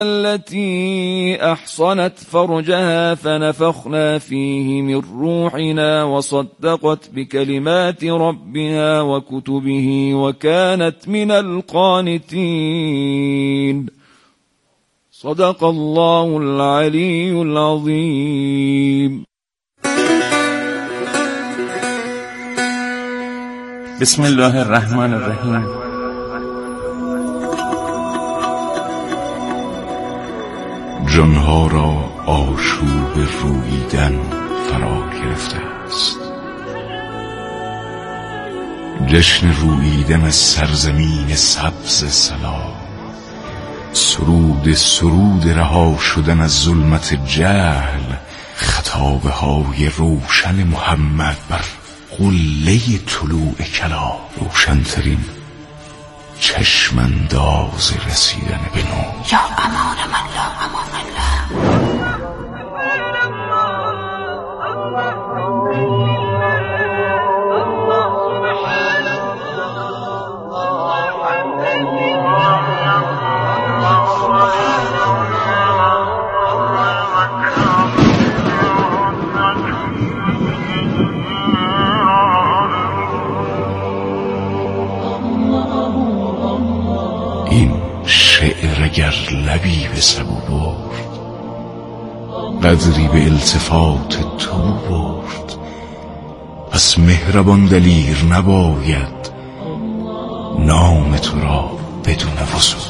التي أحصنت فرجها فنفخنا فيه من روحنا وصدقت بكلمات ربها وكتبه وكانت من القانتين. صدق الله العلي العظيم. بسم الله الرحمن الرحیم. جانها را آشوب روییدن فرا گرفته است. جشن روییدن از سرزمین سبز سلام، سرود رها شدن از ظلمت جهل، خطابه های روشن محمد بر قله طلوع کلام، روشنترین چشم انداز رسیدن به نور. یا امان من لا امان الله. این شعر اگر لبی به سبو برد، قدری به التفات تو برد. پس مهربان دلیر نباید نام تو را بدون وضو.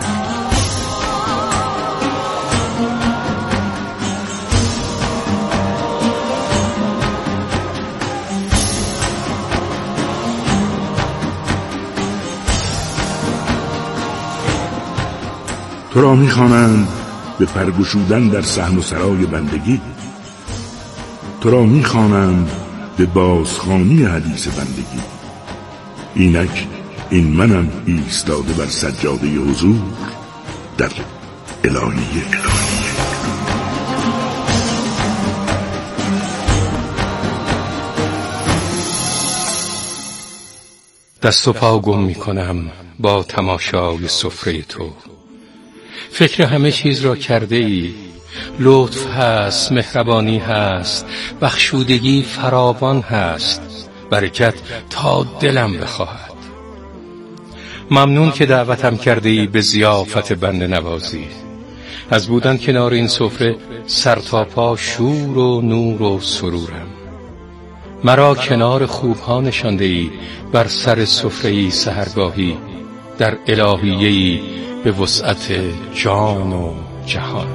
تو را می‌خوانند به پرگشودن در صحن و سرای بندگی، تو را می‌خوانند به بازخوانی حدیث بندگی. اینک این منم ایستاده بر سجاده حضور در الهیه. دست و پا گم می‌کنم با تماشای سفره تو. فکر همه چیز را کرده ای. لطف هست، مهربانی هست، بخشودگی فراوان هست، برکت تا دلم بخواهد. ممنون که دعوتم کرده ای به ضیافت بنده نوازی. از بودن کنار این سفره سر تا پا شور و نور و سرورم. مرا کنار خوبها نشانده ای، بر سر سفره ای سحرگاهی، در الهیه‌ای به وسعت جان و جهان.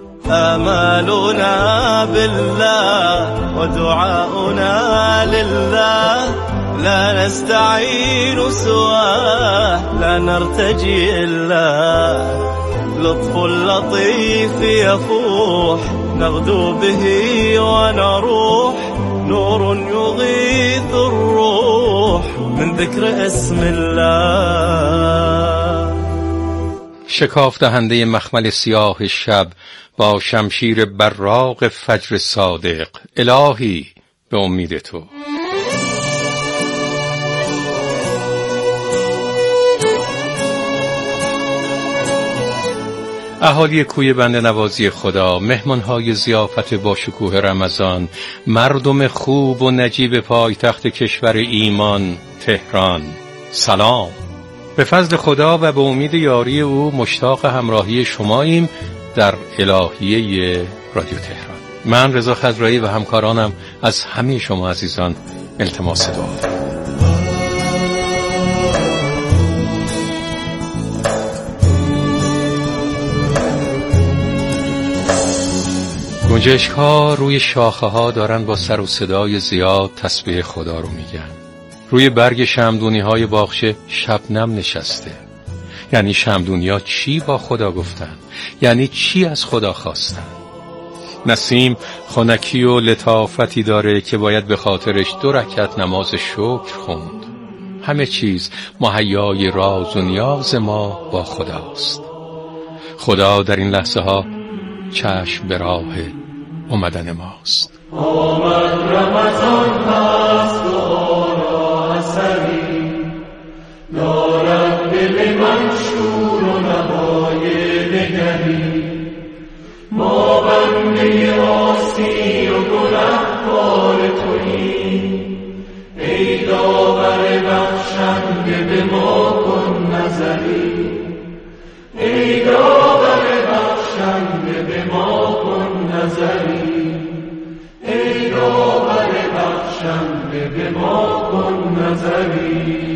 آمالنا بالله ودعاؤنا لله، لا نستعين سواه لا نرتجي إلا. لطف لطيف يفوح نغدو به ونروح، نور يغيث الروح من ذكر اسم الله. شکاف دهنده مخمل سیاه شب با شمشیر براق فجر صادق، الهی به امید تو. اهالی کوی بنده نوازی خدا، مهمانهای ضیافت با شکوه رمضان، مردم خوب و نجیب پایتخت کشور ایمان تهران، سلام. به فضل خدا و به امید یاری او مشتاق همراهی شماییم در الهیه رادیو تهران. من رضا خضرایی و همکارانم از همه شما عزیزان التماس دعا دارم. گنجشک‌ها روی شاخه‌ها دارن با سر و صدای زیاد تسبیح خدا رو میگن. روی برگ شمعدونی‌های باغچه شبنم نشسته. یعنی شمعدونی‌ها چی با خدا گفتن؟ یعنی چی از خدا خواستن؟ نسیم خنکی و لطافتی داره که باید به خاطرش 2 رکعت نماز شکر خوند. همه چیز مهیای راز و نیاز ما با خداست. خدا در این لحظه ها چشم به راه اومدن ماست. آمد رمضان هست و آرا حسنی، دارد دل من شور و نوای دگری. ما بنده راستی و گنهکار توییم، ای داور بخشنده به ما کن نظری، ای داور بخشنده به ما کن نظری، ای داور بخشنده به ما کن نظری.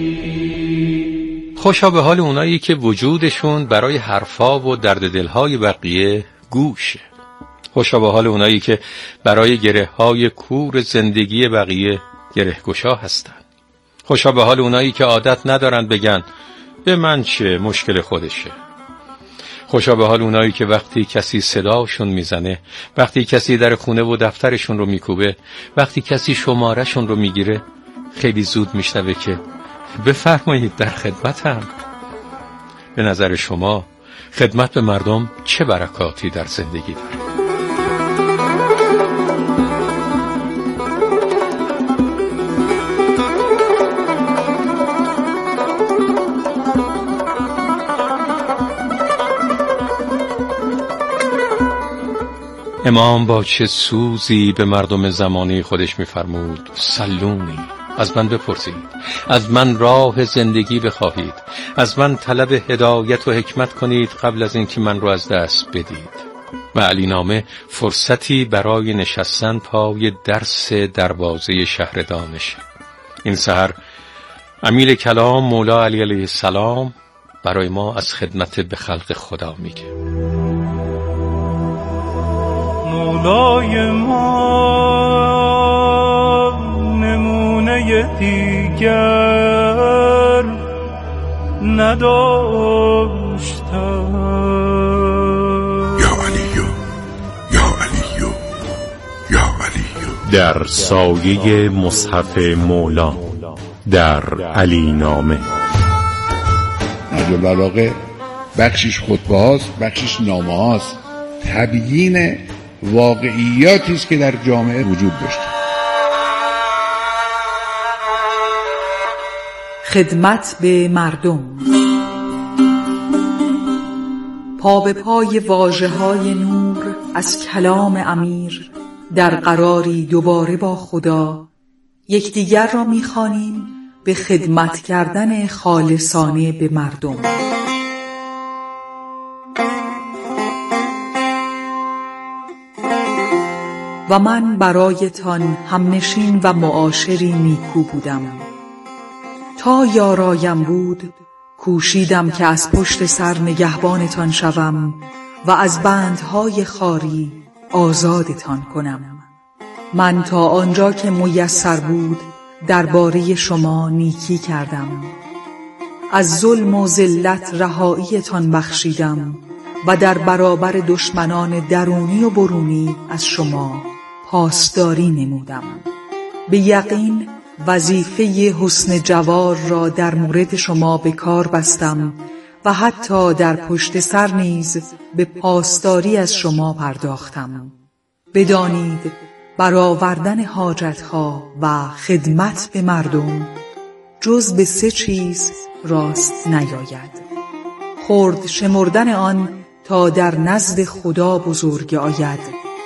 خوشا به حال اونایی که وجودشون برای حرفا و درد دلهای بقیه گوشه. خوشا به حال اونایی که برای گره‌های کور زندگی بقیه گره‌گشا هستن. خوشا به حال اونایی که عادت ندارن بگن به من چه، مشکل خودشه. خوشا به حال اونایی که وقتی کسی صداشون میزنه، وقتی کسی در خونه و دفترشون رو میکوبه، وقتی کسی شمارهشون رو میگیره، خیلی زود میشنوه که بفرمایید در خدمتم. به نظر شما خدمت به مردم چه برکاتی در زندگی داره؟ امام با چه سوزی به مردم زمانه خودش می‌فرمود سلونی، از من بپرسید، از من راه زندگی بخواهید، از من طلب هدایت و حکمت کنید قبل از اینکه من رو از دست بدید. و علی نامه فرصتی برای نشستن پای درس دروازه شهر دانش. این سحر امیر کلام مولا علی علیه السلام برای ما از خدمت به خلق خدا میگه. مولای ما نمونه دیگر نداشتم. یا علیو یا علیو یا علیو. در سایه مصحف مولا در علی نامه. نهج البلاغه بخشش خطبه هاست، بخشش نامه هاست، تبیین واقعیاتی است که در جامعه وجود داشته. خدمت به مردم. پا به پای واژه‌های نور از کلام امیر در قراری دوباره با خدا یکدیگر را می‌خوانیم به خدمت کردن خالصانه به مردم. و من برایتان همنشین و معاشری نیکو بودم. تا یارایم بود کوشیدم که از پشت سر نگهبانتان شوم و از بندهای خاری آزادتان کنم. من تا آنجا که میسر بود درباره شما نیکی کردم. از ظلم و ذلت رهاییتان بخشیدم و در برابر دشمنان درونی و برونی از شما پاسداری نمودم. به یقین وظیفه حسن جوار را در مورد شما به کار بستم و حتی در پشت سر نیز به پاسداری از شما پرداختم. بدانید برآوردن حاجتها و خدمت به مردم جز به 3 چیز راست نیاید: خرد شمردن آن تا در نزد خدا بزرگ آید،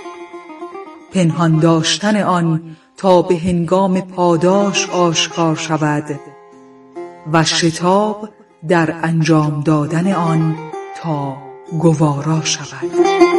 پنهان داشتن آن تا به هنگام پاداش آشکار شود و شتاب در انجام دادن آن تا گوارا شود.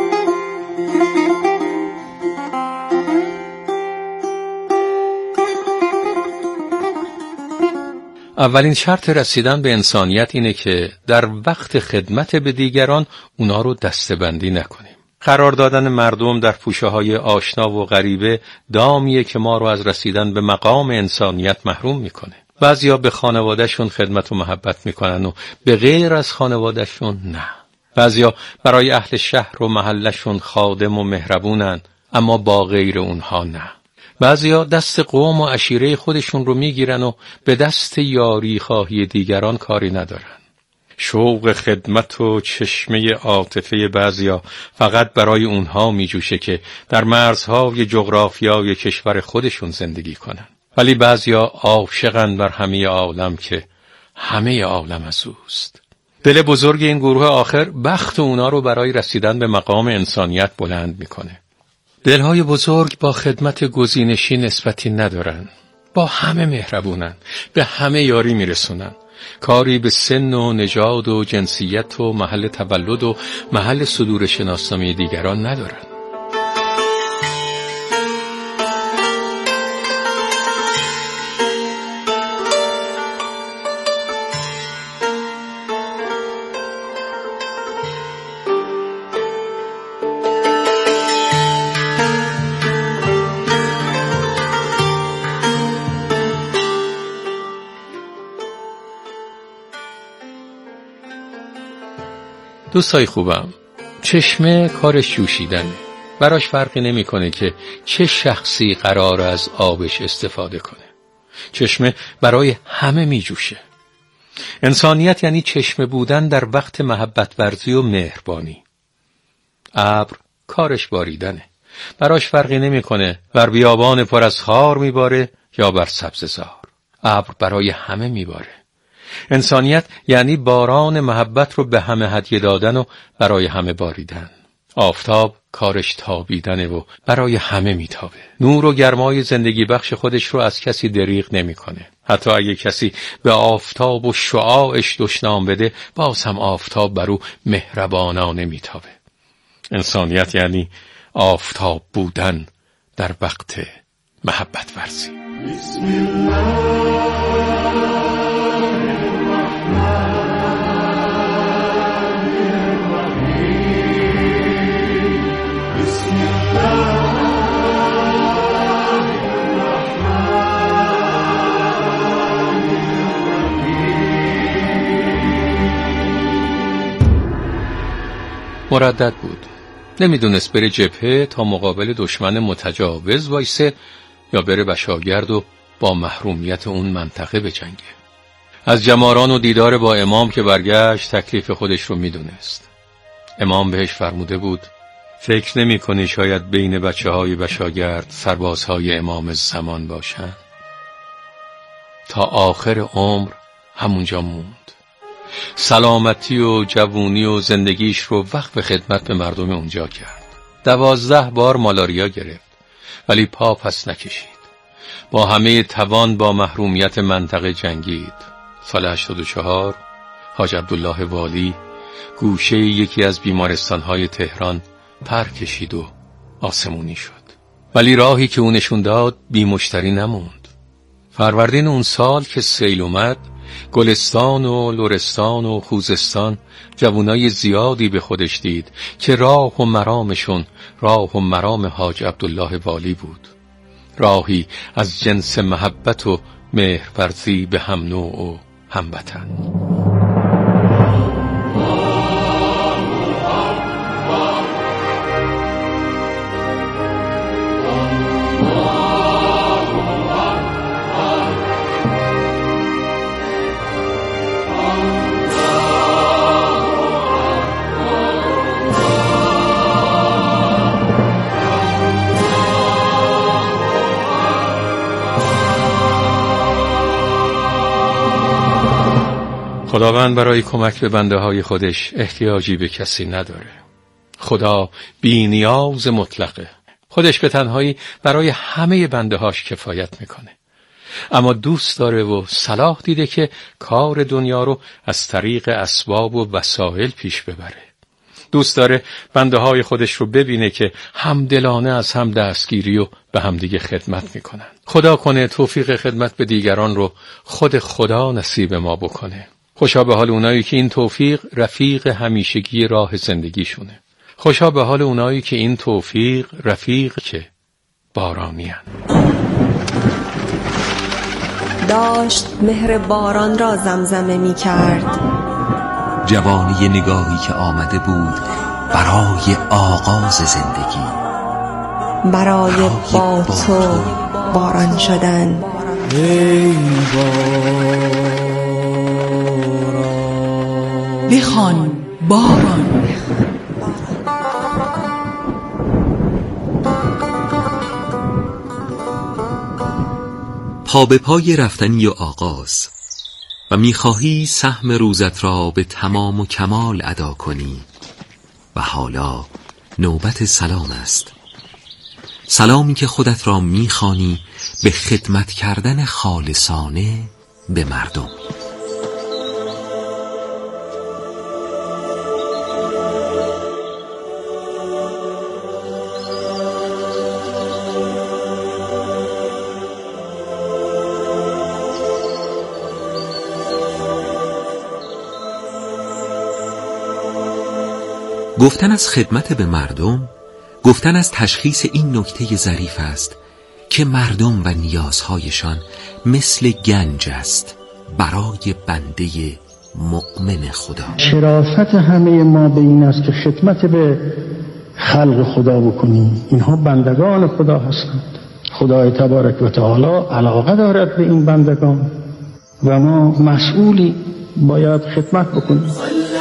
اولین شرط رسیدن به انسانیت اینه که در وقت خدمت به دیگران اونا رو دسته‌بندی نکنیم. قرار دادن مردم در پوشه‌های آشنا و غریبه دامیه که ما رو از رسیدن به مقام انسانیت محروم میکنه. بعضیا به خانوادهشون خدمت و محبت میکنن و به غیر از خانوادهشون نه. بعضیا برای اهل شهر و محلشون خادم و مهربونن اما با غیر اونها نه. بعضیا دست قوم و عشیره خودشون رو میگیرن و به دست یاری خواهی دیگران کاری ندارن. شوق خدمت و چشمه عاطفه بعضیا فقط برای اونها میجوشه که در مرزهای جغرافیای کشور خودشون زندگی کنن. ولی بعضیا عاشقن بر همه عالم که همه عالم از اوست. دل بزرگ این گروه آخر بخت اونا رو برای رسیدن به مقام انسانیت بلند میکنه. دلهای بزرگ با خدمت گزینشی نسبتی ندارن. با همه مهربونن، به همه یاری میرسونن. کاری به سن و نژاد و جنسیت و محل تولد و محل صدور شناسنامه دیگران ندارن. دوستای خوبم، چشمه کارش جوشیدنه. براش فرقی نمیکنه که چه شخصی قراره از آبش استفاده کنه. چشمه برای همه میجوشه. انسانیت یعنی چشمه بودن در وقت محبت ورزی و مهربانی. ابر کارش باریدنه. براش فرقی نمیکنه بر بیابان پر از خار میباره یا بر سبززار. ابر برای همه میباره. انسانیت یعنی باران محبت رو به همه هدیه دادن و برای همه باریدن. آفتاب کارش تابیدنه و برای همه میتابه. نور و گرمای زندگی بخش خودش رو از کسی دریغ نمیکنه. حتی اگه کسی به آفتاب و شعاعش دشنام بده، باز هم آفتاب بر او مهربانانه میتابه. انسانیت یعنی آفتاب بودن در وقت محبت ورزی. بسم الله مردد بود. نمیدونست بره جبهه تا مقابل دشمن متجاوز وایسه یا بره بشاگرد و با محرومیت اون منطقه بجنگه. از جماران و دیدار با امام که برگشت تکلیف خودش رو میدونست. امام بهش فرموده بود فکر نمی کنی شاید بین بچه های بشاگرد سربازهای امام زمان باشن؟ تا آخر عمر همونجا موند. سلامتی و جوونی و زندگیش رو وقف خدمت به مردم اونجا کرد. 12 بار مالاریا گرفت ولی پا پس نکشید. با همه توان با محرومیت منطقه جنگید. سال 84 حاج عبدالله والی گوشه یکی از بیمارستانهای تهران پر کشید و آسمونی شد. ولی راهی که اون نشون داد بی مشتری نموند. فروردین اون سال که سیل اومد، گلستان و لرستان و خوزستان جوانای زیادی به خودش دید که راه و مرامشون راه و مرام حاج عبدالله والی بود. راهی از جنس محبت و مهرورزی به هم نوع و هموطن. خداوند برای کمک به بنده های خودش احتیاجی به کسی نداره. خدا بی نیاز مطلقه. خودش به تنهایی برای همه بنده هاش کفایت میکنه. اما دوست داره و صلاح دیده که کار دنیا رو از طریق اسباب و وسایل پیش ببره. دوست داره بنده های خودش رو ببینه که همدلانه از هم دستگیری و به همدیگه خدمت میکنن. خدا کنه توفیق خدمت به دیگران رو خود خدا نصیب ما بکنه. خوشا به حال اونایی که این توفیق رفیق همیشگی راه زندگیشونه. خوشا به حال اونایی که این توفیق رفیق که بارانیان. داشت مهر باران را زمزمه می کرد. جوانی نگاهی که آمده بود برای آغاز زندگی، برای با تو باران شدن. ای بخوان باران. پا به پای رفتنی و آغاز. و می‌خواهی سهم روزت را به تمام و کمال ادا کنی و حالا نوبت سلام است. سلامی که خودت را می‌خوانی به خدمت کردن خالصانه به مردم. گفتن از خدمت به مردم، گفتن از تشخیص این نکته ظریف است که مردم و نیازهایشان مثل گنج است برای بنده مؤمن خدا. شرافت همه ما به این است که خدمت به خلق خدا بکنیم. اینها بندگان خدا هستند. خدای تبارک و تعالی علاقه دارد به این بندگان و ما مسئولی باید خدمت بکنیم.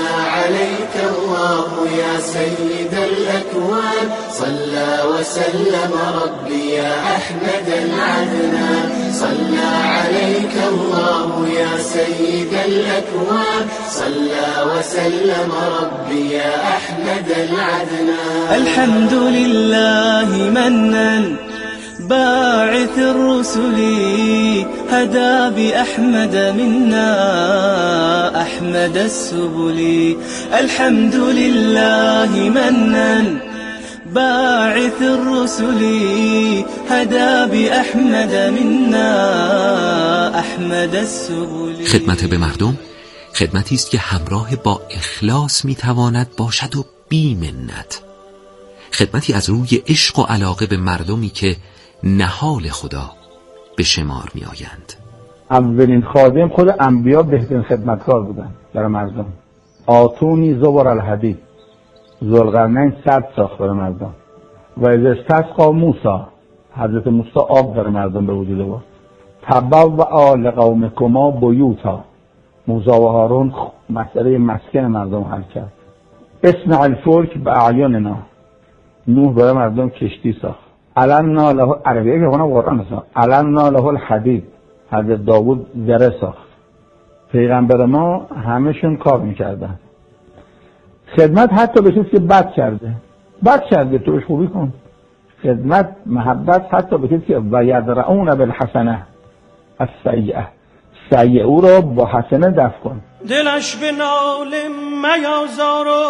سيد الأكوان صلى وسلم ربي يا أحمد العدنان صلى عليك الله يا سيد الأكوان صلى وسلم ربي يا أحمد العدنان. الحمد لله منن باعث الرسل هدى بأحمد منا أحمد السبل. الحمد لله منن باعث الرسل هدى بأحمد منا أحمد السبل. خدمت به مردم خدمتی است که همراه با اخلاص میتواند باشد و بی منت. خدمتی از روی عشق و علاقه به مردمی که نهال خدا به شمار می آیند. اولین خادم خود انبیا بهترین خدمتکار بودن برای مردم. آتونی زبر الحدید، ذوالقرنین سد ساخت برای مردم. و از استسقا موسی، حضرت موسی آب برای مردم به وجود آورد. تبوا آل قومکما بیوتا، موسی و هارون مسئله مسکن مردم حل کرد. اصنع الفلک باعیننا، نوح برای مردم کشتی ساخت. علمنا له عربیه که خونه قرآن هست. علمنا له الحدید، حضرت داوود دره ساخت. پیغمبر ما همشون کار میکردن. خدمت حتی به کسی که بد کرده توش خوبی کن. خدمت محبت حتی به کسی که و یدرعون بالحسنه السیئه، سیئه او را با حسنه دفع کن. دلش به نال میازار و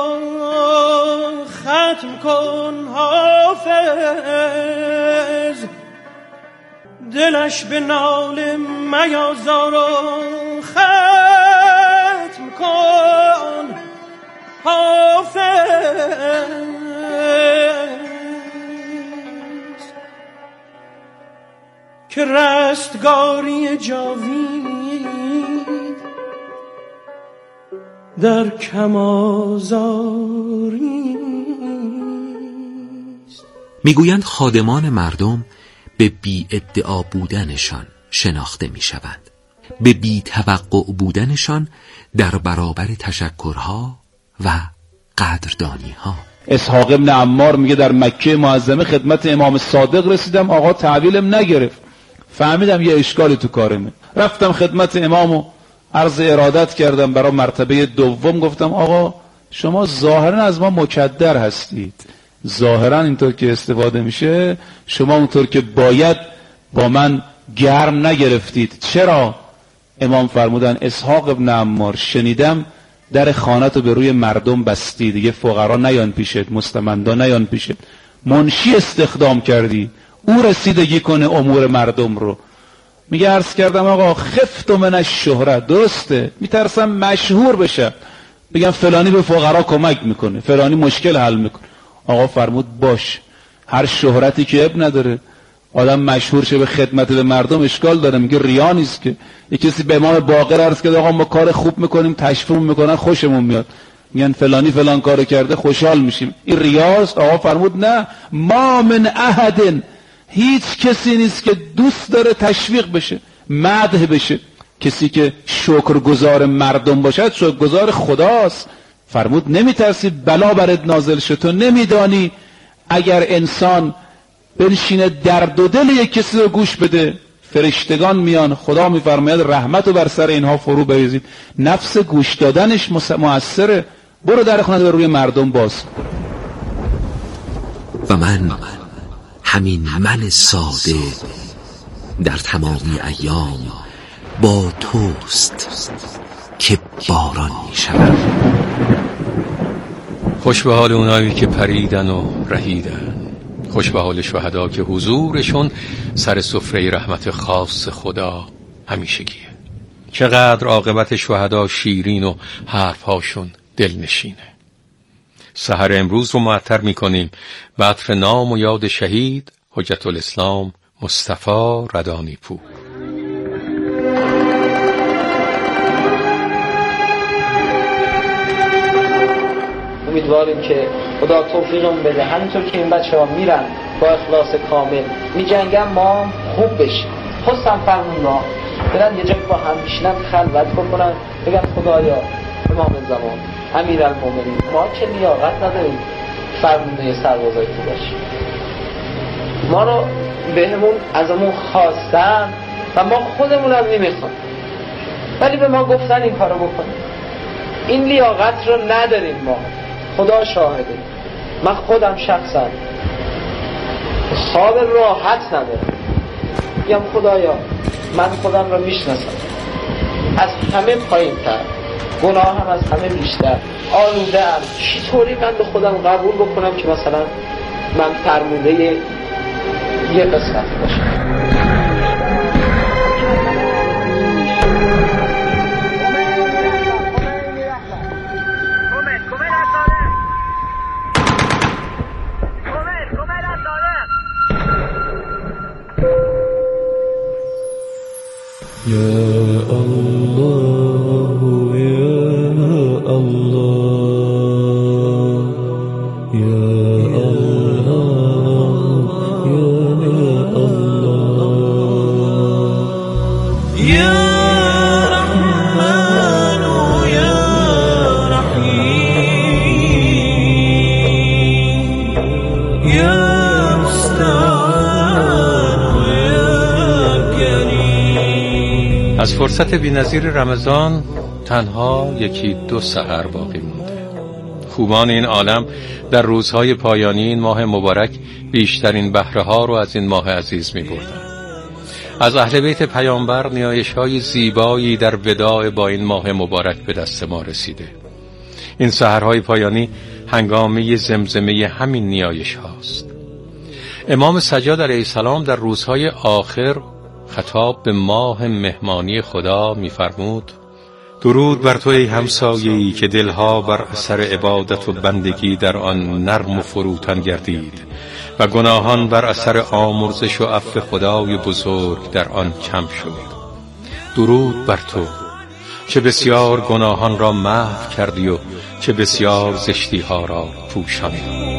ختم کن حافظ. دلش به نال میازار و ختم کن حافظ. که رستگاری جاوید در کم آزاری. میگویند خادمان مردم به بی ادعا بودنشان شناخته میشوند، به بی توقع بودنشان در برابر تشکرها و قدردانیها. اسحاق ابن عمار میگه در مکه معظمه خدمت امام صادق رسیدم، آقا تحویلم نگرفت. فهمیدم یه اشکالی تو کارمه، رفتم خدمت امامو عرض ارادت کردم برای مرتبه دوم. گفتم آقا شما ظاهرا از ما مکدر هستید، ظاهرا اینطور که استفاده میشه شما اونطور که باید با من گرم نگرفتید. چرا؟ امام فرمودن اسحاق ابن عمار شنیدم در خانه‌تو به روی مردم بستی، دیگه فقرا نیان پیشت، مستمندا نیان پیشت، منشی استخدام کردی او رسیدگی کنه امور مردم رو. میگه عرض کردم آقا خفت من الشهرت، درسته میترسم مشهور بشم بگم فلانی به فقرا کمک میکنه، فلانی مشکل حل میکنه. آقا فرمود باش، هر شهرتی که اب نداره، آدم مشهور شه به خدمت به مردم اشکال داره. میگه ریا نیست که. یک کسی به امام باقر عرض کرد آقا ما کار خوب میکنیم، تشویق میکنن، خوشمون میاد، میگن فلانی فلان کارو کرده، خوشحال میشیم، این ریاست. آقا فرمود نه، ما من احد، هیچ کسی نیست که دوست داره تشویق بشه، مدح بشه. کسی که شکرگزار مردم باشد شکرگزار خداست. فرمود نمیترسی بلا برات نازل شه؟ تو نمیدانی اگر انسان بنشینه درد و دل یک کسی رو گوش بده، فرشتگان میان، خدا میفرماید رحمت رو بر سر اینها فرو بریزید. نفس گوش دادنش مؤثره. برو در خونه رو روی مردم باز. و من همین من ساده در تمامی ایام با توست که باران می شود. خوش به حال اونایی که پریدن و رهیدن، خوش به حال شهدا که حضورشون سر سفره رحمت خاص خدا همیشگیه. چقدر عاقبت شهدا شیرین و حرفهاشون دلنشینه. سحر امروز رو معطر میکنیم به عطر نام و یاد شهید حجت الاسلام مصطفی ردانی پور. امیدواریم که خدا توفیقمون بده همینطور که این بچه ها میرن با اخلاص کامل میجنگن ما خوب بشیم. خواستم فرمون ما برن یه جایی با هم بشینن خلوت بکنن بگن خدایا امام زمان امیرالمومنین ما که لیاقت نداریم فرمانده سربازای تو باشیم، ما رو بهمون ازمون خواستن و ما خودمون هم نمیخوام، ولی به ما گفتن این کارو بکنیم. این لیاقت رو نداریم ما، خدا شاهده. من خودم شخصا خواب راحت ندارم، میگم خدایا من خودم رو میشناسم از همه پایین تر، گناه هم از همه بیشتر، آلوده ام، چطوری من به خودم قبول بکنم که مثلا من فرموده یه قسمت باشم. از فرصت بی‌نظیر رمضان تنها یکی دو سحر باقی مونده. خوبان این عالم در روزهای پایانی این ماه مبارک بیشترین بهره ها رو از این ماه عزیز می بردن. از اهل بیت پیامبر نیایش های زیبایی در وداع با این ماه مبارک به دست ما رسیده. این سحرهای پایانی هنگامه زمزمه همین نیایش هاست. امام سجاد علیه السلام در روزهای آخر خطاب به ماه مهمانی خدا می‌فرمود: درود بر تو ای همسایه‌ای که دلها بر اثر عبادت و بندگی در آن نرم و فروتن گردید و گناهان بر اثر آمرزش و عفو خدای بزرگ در آن کم شد. درود بر تو که بسیار گناهان را محو کردی و که بسیار زشتی ها را پوشاندی.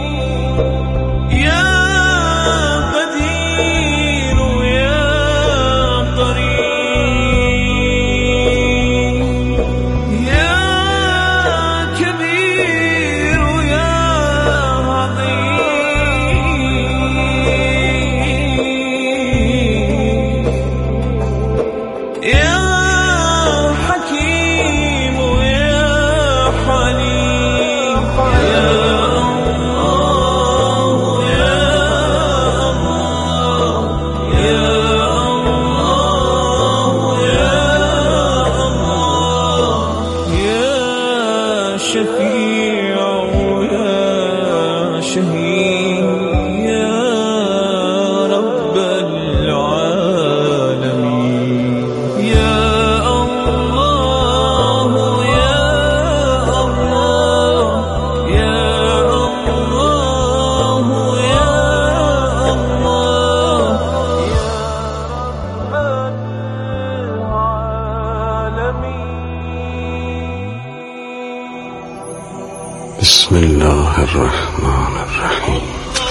بسم الله الرحمن الرحیم.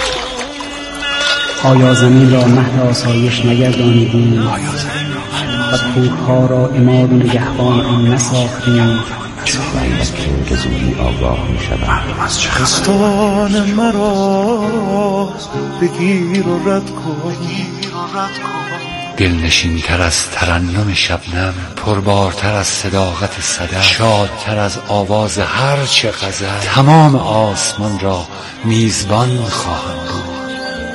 آیا زمین را مهد آسایش نگردانیدیم و کوهها را عماد و نگهبان آن نساختیم؟ که زودی آگاه می شود. خستان مرا بگیر و رد کن، دلنشین تر از ترنم شبنم، پربارتر از صداقت صدف، شادتر از آواز هر چه غزل، تمام آسمان را میزبان خواهم بود.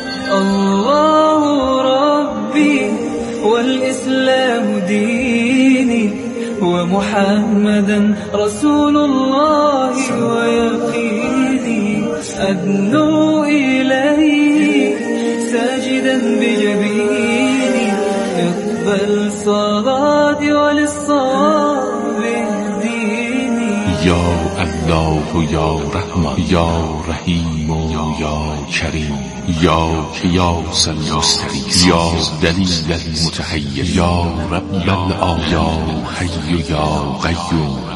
الله ربی والاسلام دینی ومحمدا رسول الله ويقيني أدنو إليه ساجدا بجبيني اقبل صلاتي وللصواب اهديني یا الله و یا رحمان یا رحیم و یا کریم، یا که یا سلمستقیم، یا دلیل المتحیر، یا رب العالمین، یا حی و یا قیوم.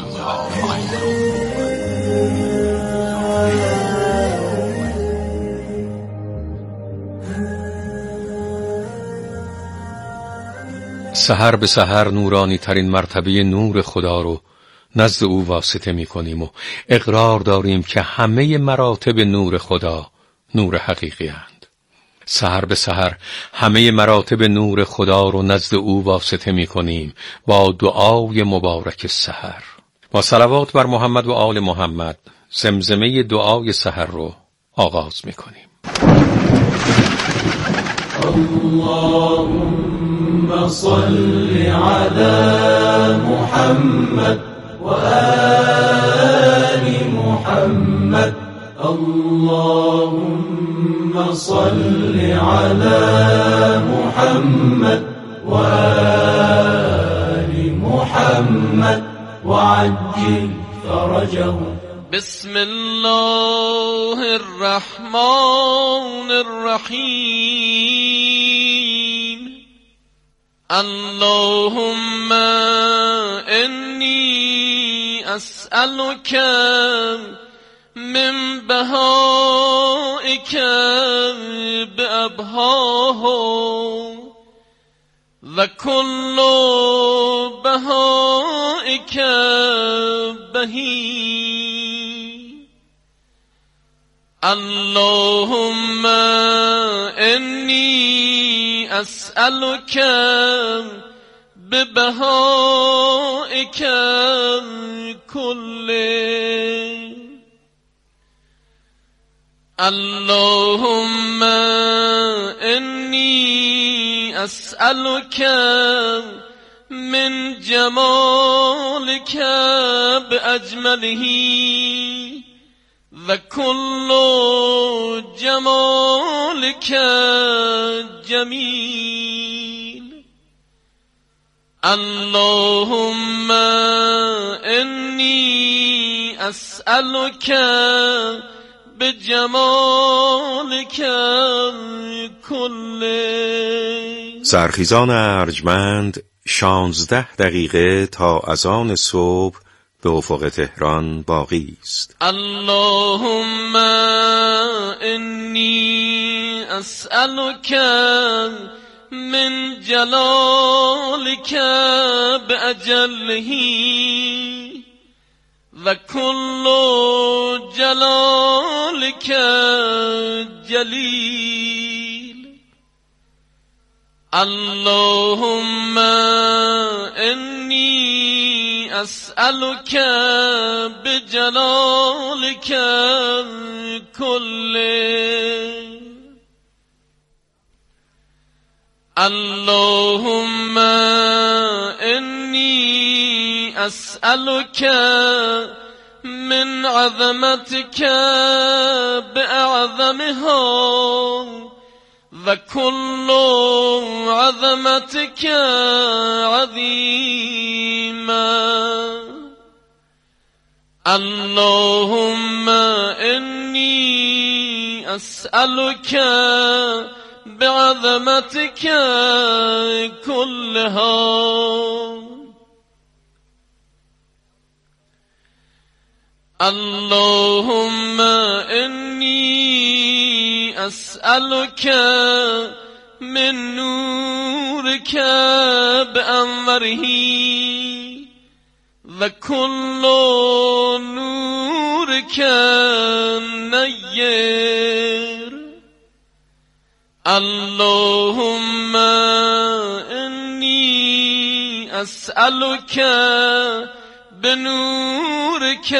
سحر به سحر نورانی ترین مرتبه نور خدا رو نزد او واسطه می کنیم و اقرار داریم که همه مراتب نور خدا نور حقیقی هستند. سحر به سحر همه مراتب نور خدا رو نزد او واسطه می کنیم با دعای مبارک سحر. با صلوات بر محمد و آل محمد زمزمه دعای سحر رو آغاز می کنیم. اللهم صل على محمد وآل محمد. اللهم صل على محمد وآل محمد وعجل فرجهم. بسم الله الرحمن الرحيم. اللهم إني أسألك من بهائك بأبهاه وكل بهائك بهي. اللهم إني أسألك ببهائك كله. اللهم إني أسألك من جمالك بأجمله وكل جمالك جميل. اللهم إني أسألك بجمالك كله. سرخیزان ارجمند 16 دقیقه تا اذان صبح به افق تهران باقی است. اللهم إني أسألك من جلالك بأجله وكل جلالك جليل. اللهم إني أسألك بجلالك كله. اللهم إني أسألك من عظمتك بأعظمها وكل عظمتك عظيما. اللهم إني أسألك بعظمتك كلها. اللهم إني أسألك من نورك بأنوره وكل نورك نير. اللهم أسألك بنورك